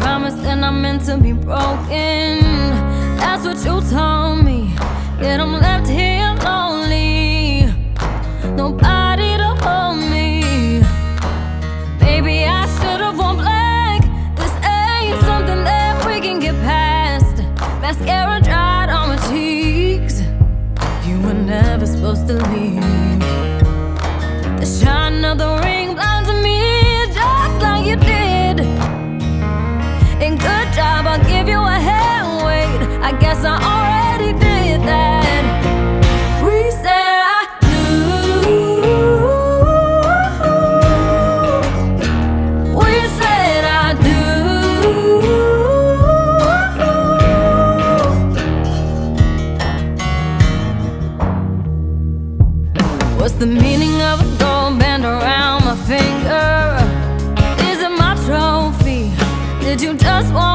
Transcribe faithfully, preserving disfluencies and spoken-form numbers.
promised and I meant to be broken. That's what you told me. Yet I'm left here lonely, nobody to hold me. Maybe I should've worn black. This ain't something that we can get past. Mascara dried on my cheeks. You were never supposed to leave. The shine of the ring blinds me just like you did. And good job, I'll give you a hand. Wait, I guess I already did that. We said I do. We said I do. What's the meaning of a gold band around my finger? Is it my trophy? Did you just want